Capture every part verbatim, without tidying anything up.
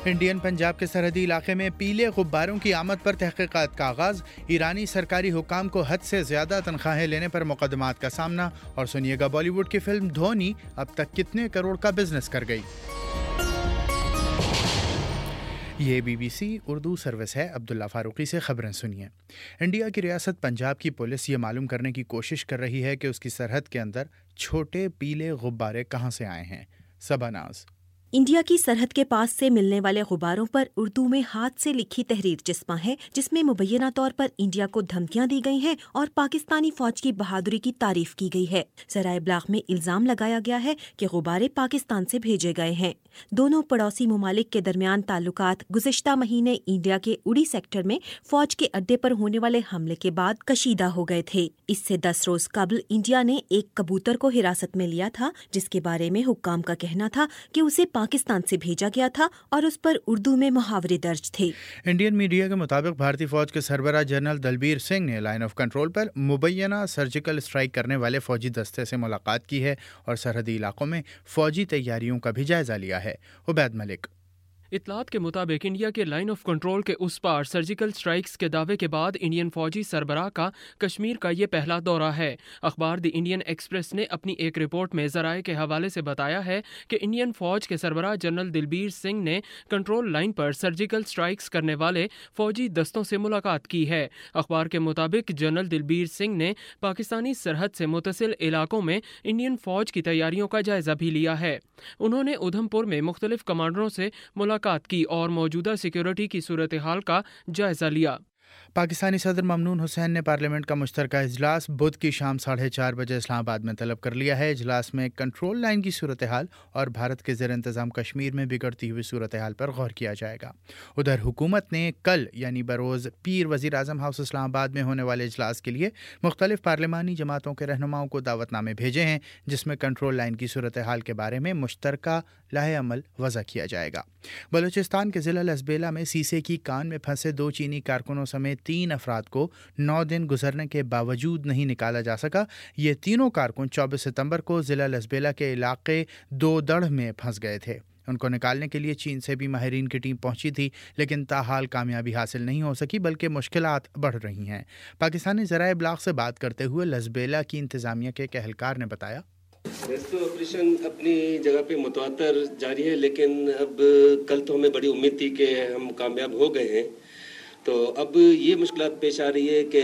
Indian Punjab کے سرحدی علاقے میں پیلے غباروں کی آمد پر تحقیقات کا آغاز، ایرانی سرکاری حکام کو حد سے زیادہ تنخواہیں لینے پر مقدمات کا سامنا، اور سنیے گا بالی ووڈ کی فلم دھونی اب تک کتنے کروڑ کا بزنس کر گئی۔ یہ B B C Urdu service ہے۔ عبداللہ فاروقی سے خبریں سنیے۔ انڈیا کی ریاست پنجاب کی پولیس یہ معلوم کرنے کی کوشش کر رہی ہے کہ اس کی سرحد کے اندر چھوٹے پیلے غبارے کہاں سے آئے ہیں۔ سبا ناز۔ انڈیا کی سرحد کے پاس سے ملنے والے غباروں پر اردو میں ہاتھ سے لکھی تحریر چسپاں ہے، جس میں مبینہ طور پر انڈیا کو دھمکیاں دی گئی ہیں اور پاکستانی فوج کی بہادری کی تعریف کی گئی ہے۔ ذرائع ابلاغ میں الزام لگایا گیا ہے کہ غبارے پاکستان سے بھیجے گئے ہیں۔ دونوں پڑوسی ممالک کے درمیان تعلقات گزشتہ مہینے انڈیا کے اڑی سیکٹر میں فوج کے اڈے پر ہونے والے حملے کے بعد کشیدہ ہو گئے تھے۔ اس سے دس روز قبل انڈیا نے ایک کبوتر کو حراست میں لیا تھا، جس کے بارے میں حکام کا کہنا تھا کہ اسے پاکستان سے بھیجا گیا تھا اور اس پر اردو میں محاورے درج تھے۔ انڈین میڈیا کے مطابق بھارتی فوج کے سربراہ جنرل دلبیر سنگھ نے لائن آف کنٹرول پر مبینہ سرجیکل اسٹرائیک کرنے والے فوجی دستے سے ملاقات کی ہے اور سرحدی علاقوں میں فوجی تیاریوں کا بھی جائزہ لیا ہے۔ عبید ملک۔ اطلاعات کے مطابق انڈیا کے لائن آف کنٹرول کے اس پار سرجیکل سٹرائکس کے دعوے کے بعد انڈین فوجی سربراہ کا کشمیر کا یہ پہلا دورہ ہے۔ اخبار دی انڈین ایکسپریس نے اپنی ایک رپورٹ میں ذرائع کے حوالے سے بتایا ہے کہ انڈین فوج کے سربراہ جنرل دلبیر سنگھ نے کنٹرول لائن پر سرجیکل سٹرائکس کرنے والے فوجی دستوں سے ملاقات کی ہے۔ اخبار کے مطابق جنرل دلبیر سنگھ نے پاکستانی سرحد سے متصل علاقوں میں انڈین فوج کی تیاریوں کا جائزہ بھی لیا ہے۔ انہوں نے ادھم پور میں مختلف کمانڈروں سے ملاقات کی اور موجودہ سیکیورٹی کی صورتحال کا جائزہ لیا۔ پاکستانی صدر ممنون حسین نے پارلیمنٹ کا مشترکہ اجلاس بدھ کی شام ساڑھے چار بجے اسلام آباد میں طلب کر لیا ہے۔ اجلاس میں کنٹرول لائن کی صورتحال اور بھارت کے زیر انتظام کشمیر میں بگڑتی ہوئی صورتحال پر غور کیا جائے گا۔ ادھر حکومت نے کل یعنی بروز پیر وزیر اعظم ہاؤس اسلام آباد میں ہونے والے اجلاس کے لیے مختلف پارلیمانی جماعتوں کے رہنماؤں کو دعوت نامے بھیجے ہیں، جس میں کنٹرول لائن کی صورتحال کے بارے میں مشترکہ لائحہ عمل وضع کیا جائے گا۔ بلوچستان کے ضلع لسبیلا میں سیسے کی کان میں پھنسے دو چینی کارکنوں سمیت تین افراد کو نو دن گزرنے کے باوجود نہیں نکالا جا سکا۔ یہ تینوں کارکن چوبیس ستمبر کو ضلع لسبیلا کے علاقے دو دڑھ میں پھنس گئے تھے۔ ان کو نکالنے کے لیے چین سے بھی ماہرین کی ٹیم پہنچی تھی، لیکن تاحال کامیابی حاصل نہیں ہو سکی، بلکہ مشکلات بڑھ رہی ہیں۔ پاکستانی ذرائع ابلاغ سے بات کرتے ہوئے لسبیلا کی انتظامیہ کے ایک اہلکار نے بتایا، ریسکیو آپریشن اپنی جگہ پہ متواتر جاری ہے، لیکن اب کل تو ہمیں بڑی امید تھی کہ ہم کامیاب ہو گئے ہیں، تو اب یہ مشکلات پیش آ رہی ہے کہ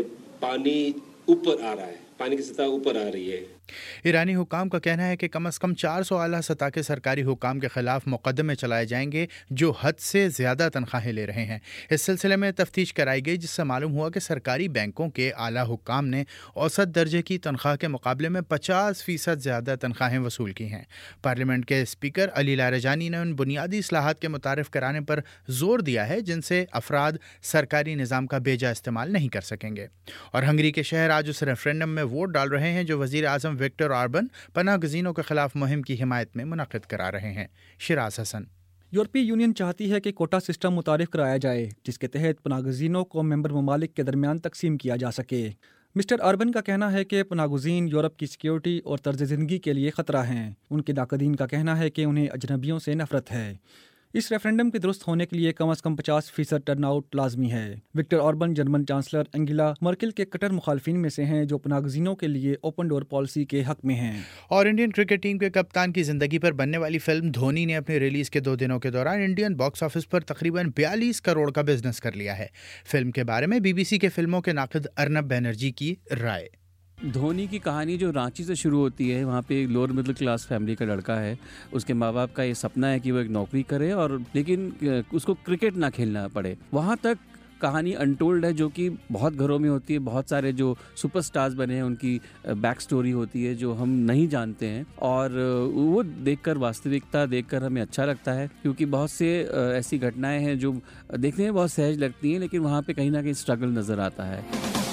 پانی اوپر آ رہا ہے، پانی کی سطح اوپر آ رہی ہے۔ ایرانی حکام کا کہنا ہے کہ کم از کم چار سو اعلیٰ سطح کے سرکاری حکام کے خلاف مقدمے چلائے جائیں گے جو حد سے زیادہ تنخواہیں لے رہے ہیں۔ اس سلسلے میں تفتیش کرائی گئی، جس سے معلوم ہوا کہ سرکاری بینکوں کے اعلیٰ حکام نے اوسط درجے کی تنخواہ کے مقابلے میں پچاس فیصد زیادہ تنخواہیں وصول کی ہیں۔ پارلیمنٹ کے اسپیکر علی لاریجانی نے ان بنیادی اصلاحات کے متعارف کرانے پر زور دیا ہے جن سے افراد سرکاری نظام کا بیجا استعمال نہیں کر سکیں گے۔ اور ہنگری کے شہر آج اس ریفرینڈم میں ووٹ ڈال رہے ہیں جو وزیر اعظم وکٹر آربن پناہ گزینوں کے خلاف مہم کی حمایت میں منعقد کرا رہے ہیں۔ شراز حسن۔ یورپی یونین چاہتی ہے کہ کوٹا سسٹم متعارف کرایا جائے جس کے تحت پناہ گزینوں کو ممبر ممالک کے درمیان تقسیم کیا جا سکے۔ مسٹر آربن کا کہنا ہے کہ پناہ گزین یورپ کی سیکیورٹی اور طرز زندگی کے لیے خطرہ ہیں۔ ان کے ناقدین کا کہنا ہے کہ انہیں اجنبیوں سے نفرت ہے۔ اس ریفرینڈم کے درست ہونے کے لیے کم از کم پچاس فیصد ٹرن آؤٹ لازمی ہے۔ Viktor Orban German chancellor Angela Merkel کے کٹر مخالفین میں سے ہیں جو پناہ گزینوں کے لیے اوپن ڈور پالیسی کے حق میں ہیں۔ اور انڈین کرکٹ ٹیم کے کپتان کی زندگی پر بننے والی فلم دھونی نے اپنی ریلیز کے دو دنوں کے دوران انڈین باکس آفس پر تقریباً بیالیس کروڑ کا بزنس کر لیا ہے۔ فلم کے بارے میں بی بی سی کے فلموں کے ناقد ارنب بینرجی کی رائے۔ دھونی کی کہانی جو رانچی سے شروع ہوتی ہے، وہاں پہ ایک لوور مڈل کلاس فیملی کا لڑکا ہے، اس کے ماں باپ کا یہ سپنا ہے کہ وہ ایک نوکری کرے اور لیکن اس کو کرکٹ نہ کھیلنا پڑے، وہاں تک کہانی انٹولڈ ہے جو کہ بہت گھروں میں ہوتی ہے۔ بہت سارے جو سپر سٹارز بنے ہیں ان کی بیک سٹوری ہوتی ہے جو ہم نہیں جانتے ہیں، اور وہ دیکھ کر واستوکتا دیکھ کر ہمیں اچھا لگتا ہے، کیونکہ بہت سے ایسی گھٹنائیں ہیں جو دیکھنے میں بہت سہج لگتی ہیں لیکن وہاں پہ کہیں نہ کہیں اسٹرگل نظر آتا ہے۔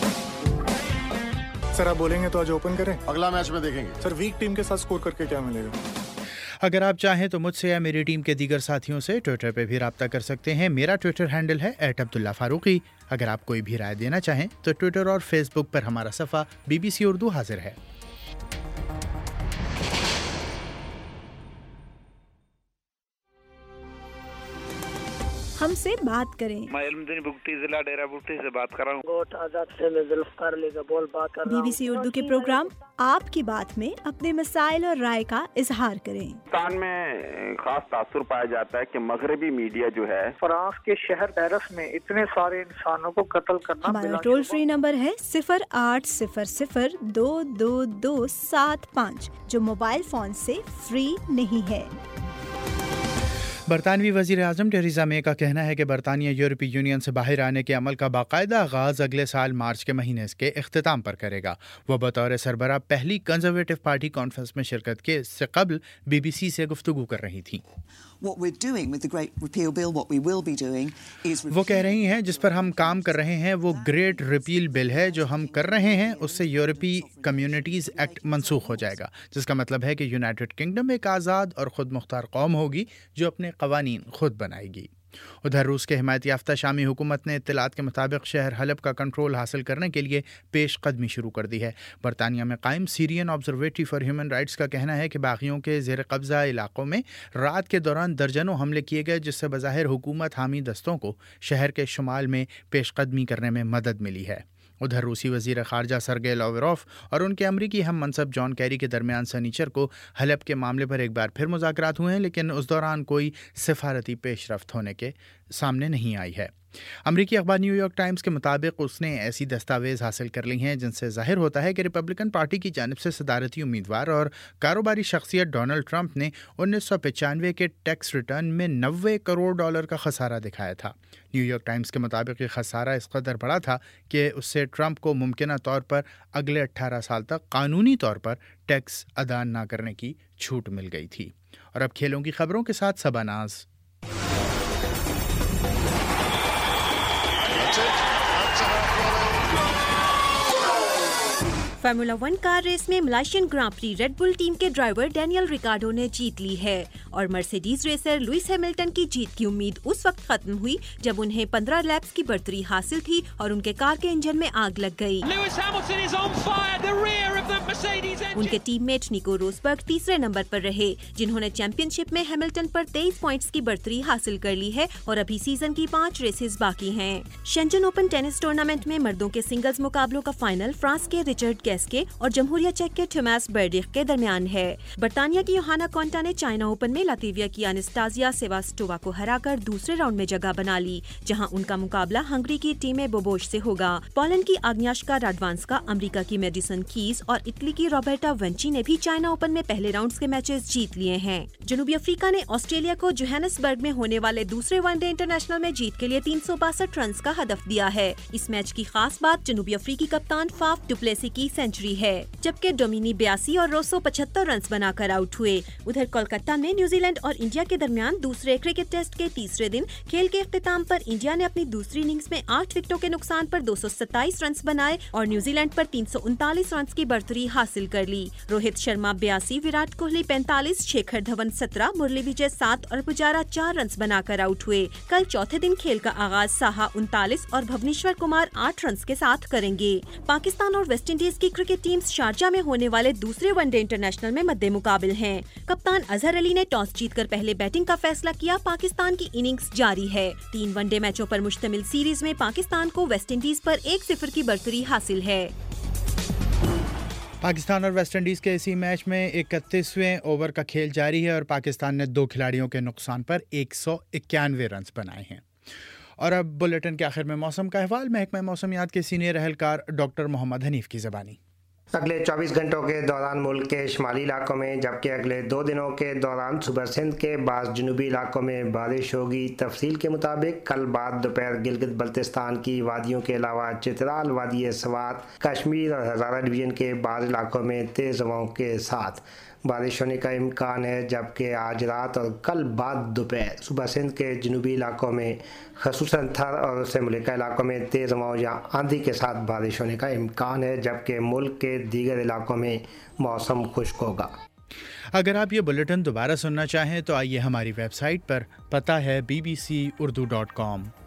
سر آپ بولیں گے تو آج اوپن کریں، اگلا میچ میں دیکھیں گے۔ سر ویک ٹیم کے ساتھ سکور کر کے کیا ملے گا؟ اگر آپ چاہیں تو مجھ سے یا میری ٹیم کے دیگر ساتھیوں سے ٹویٹر پہ بھی رابطہ کر سکتے ہیں۔ میرا ٹویٹر ہینڈل ہے ایٹ عبداللہ فاروقی۔ اگر آپ کوئی بھی رائے دینا چاہیں تو ٹویٹر اور فیس بک پر ہمارا صفحہ بی بی سی اردو حاضر ہے۔ ہم سے بات کریں۔ میں علمدین بگٹی ضلع ڈیرہ بگٹی سے بات کر رہا ہوں۔ گوٹ آزاد سے میں ذوالفقار علی کا بول بات کر رہا ہوں۔ بی بی سی اردو کے پروگرام آپ کی بات میں اپنے مسائل اور رائے کا اظہار کریں۔ پاکستان میں خاص تاثر پایا جاتا ہے کہ مغربی میڈیا جو ہے فرانس کے شہر پیرس میں اتنے سارے انسانوں کو قتل کرنا۔ ہمارا ٹول فری نمبر ہے صفر آٹھ صفر صفر دو دو دو سات پانچ، جو موبائل فون سے فری نہیں ہے۔ برطانوی وزیر اعظم ٹریزا مے کا کہنا ہے کہ برطانیہ یورپی یونین سے باہر آنے کے عمل کا باقاعدہ آغاز اگلے سال مارچ کے مہینے کے اختتام پر کرے گا۔ وہ بطور سربراہ پہلی کنزرویٹو پارٹی کانفرنس میں شرکت کے سے قبل بی بی سی سے گفتگو کر رہی تھیں۔ وہ کہہ رہی ہیں جس پر ہم کام کر رہے ہیں وہ گریٹ ریپیل بل ہے جو ہم کر رہے ہیں، اس سے یورپی کمیونٹیز ایکٹ منسوخ ہو جائے گا، جس کا مطلب ہے کہ یونائٹڈ کنگڈم ایک آزاد اور خود مختار قوم ہوگی جو اپنے قوانین خود بنائے گی۔ ادھر روس کے حمایت یافتہ شامی حکومت نے اطلاعات کے مطابق شہر حلب کا کنٹرول حاصل کرنے کے لیے پیش قدمی شروع کر دی ہے۔ برطانیہ میں قائم Syrian observatory for human rights کا کہنا ہے کہ باغیوں کے زیر قبضہ علاقوں میں رات کے دوران درجنوں حملے کیے گئے، جس سے بظاہر حکومت حامی دستوں کو شہر کے شمال میں پیش قدمی کرنے میں مدد ملی ہے۔ ادھر روسی وزیر خارجہ سرگئی لاوروف اور ان کے امریکی ہم منصب جان کیری کے درمیان سنیچر کو حلب کے معاملے پر ایک بار پھر مذاکرات ہوئے ہیں، لیکن اس دوران کوئی سفارتی پیش رفت ہونے کے سامنے نہیں آئی ہے۔ امریکی اخبار نیو یارک ٹائمز کے مطابق اس نے ایسی دستاویز حاصل کر لی ہیں جن سے ظاہر ہوتا ہے کہ ریپبلکن پارٹی کی جانب سے صدارتی امیدوار اور کاروباری شخصیت ڈونلڈ ٹرمپ نے انیس سو پچانوے کے ٹیکس ریٹرن میں نوے کروڑ ڈالر کا خسارہ دکھایا تھا۔ نیو یارک ٹائمز کے مطابق یہ خسارہ اس قدر بڑا تھا کہ اس سے ٹرمپ کو ممکنہ طور پر اگلے اٹھارہ سال تک قانونی طور پر ٹیکس ادا نہ کرنے کی چھوٹ مل گئی تھی۔ اور اب کھیلوں کی خبروں کے ساتھ Saba Naz. Formula one car race میں Malaysian grand prix Red Bull team کے ڈرائیور ڈینیل ریکارڈو نے جیت لی ہے، اور مرسیڈیز ریسر لوئس ہیملٹن کی جیت کی امید اس وقت ختم ہوئی جب انہیں پندرہ لیپس کی برتری حاصل تھی اور ان کے کار کے انجن میں آگ لگ گئی۔ ان کے ٹیم میٹ نیکو روزبرگ تیسرے نمبر پر رہے، جنہوں نے چیمپئن شپ میں ہیملٹن پر تیئیس پوائنٹس کی برتری حاصل کر لی ہے، اور ابھی سیزن کی پانچ ریسز باقی ہیں۔ شنجن اوپن ٹینس ٹورنامنٹ میں مردوں کے سنگلز مقابلوں کا فائنل فرانس کے ریچرڈ کے اور جمہوریہ چیک کے ٹھوماس برڈیخ کے درمیان ہے۔ برطانیہ کی یوہانا کونٹا نے چائنا اوپن میں لاطویہ کی انستازیا سیواسٹووا کو ہرا کر دوسرے راؤنڈ میں جگہ بنا لی، جہاں ان کا مقابلہ ہنگری کی ٹیم بوبوش سے ہوگا۔ پولینڈ کی آگنیاشکا راڈوانسکا، امریکہ کی میڈیسن کیز اور اٹلی کی روبرٹا ونچی نے بھی چائنا اوپن میں پہلے راؤنڈز کے میچز جیت لیے ہیں۔ جنوبی افریقہ نے آسٹریلیا کو جوہانسبرگ میں ہونے والے دوسرے ون ڈے انٹرنیشنل میں جیت کے لیے تین سو باسٹھ رنز کا ہدف دیا ہے۔ اس میچ کی خاص بات جنوبی افریقی کپتان فاف ڈوپلیسی کی سینچری ہے، جبکہ ڈومینی بیاسی اور روسو پچہتر رنز بنا کر آؤٹ ہوئے۔ ادھر کولکتہ میں نیوزی لینڈ اور انڈیا کے درمیان دوسرے کرکٹ ٹیسٹ کے تیسرے دن کھیل کے اختتام پر انڈیا نے اپنی دوسری اننگز میں آٹھ وکٹوں کے نقصان پر دو سو ستائیس رنز بنائے اور نیوزی لینڈ پر تین سو انتالیس رنز کی برتری حاصل کر لی۔ روہت شرما بیاسی، وراٹ کوہلی پینتالیس، شیکھر دھون سترہ، مرلی وجے سات اور پجارا چار رنز بنا کر آؤٹ ہوئے۔ کل چوتھے دن کھیل کا آغاز ساہا انتالیس اور بھونیشور کمار آٹھ رنز کے ساتھ کریں گے۔ پاکستان اور ویسٹ انڈیز کی کرکٹ ٹیمز شارجہ میں ہونے والے دوسرے ون ڈے انٹرنیشنل میں مد مقابل ہیں۔ کپتان اظہر علی نے ٹاس جیت کر پہلے بیٹنگ کا فیصلہ کیا۔ پاکستان کی اننگز جاری ہے۔ تین ون ڈے میچوں پر مشتمل سیریز میں پاکستان کو ویسٹ انڈیز پر ایک صفر کی برتری حاصل ہے۔ پاکستان اور ویسٹ انڈیز کے اسی میچ میں اکتیسویں اوور کا کھیل جاری ہے اور پاکستان نے دو کھلاڑیوں کے نقصان پر ایک سو اکیانوے رنز بنائے ہیں۔ اور اب بلیٹن کے آخر میں موسم کا احوال، محکمہ موسمیات کے سینئر اہلکار ڈاکٹر محمد حنیف کی زبانی۔ اگلے چوبیس گھنٹوں کے دوران ملک کے شمالی علاقوں میں جبکہ اگلے دو دنوں کے دوران صوبہ سندھ کے بعض جنوبی علاقوں میں بارش ہوگی۔ تفصیل کے مطابق کل بعد دوپہر گلگت بلتستان کی وادیوں کے علاوہ چترال، وادی سوات، کشمیر اور ہزارہ ڈویژن کے بعض علاقوں میں تیز ہواؤں کے ساتھ بارش ہونے کا امکان ہے، جبکہ آج رات اور کل بعد دوپہر صوبہ سندھ کے جنوبی علاقوں میں خصوصاً تھر اور اس سے ملکہ علاقوں میں تیز ہواؤں یا آندھی کے ساتھ بارش ہونے کا امکان ہے، جبکہ ملک کے دیگر علاقوں میں موسم خشک ہوگا۔ اگر آپ یہ بلیٹن دوبارہ سننا چاہیں تو آئیے ہماری ویب سائٹ پر، پتہ ہے B B C Urdu dot کام۔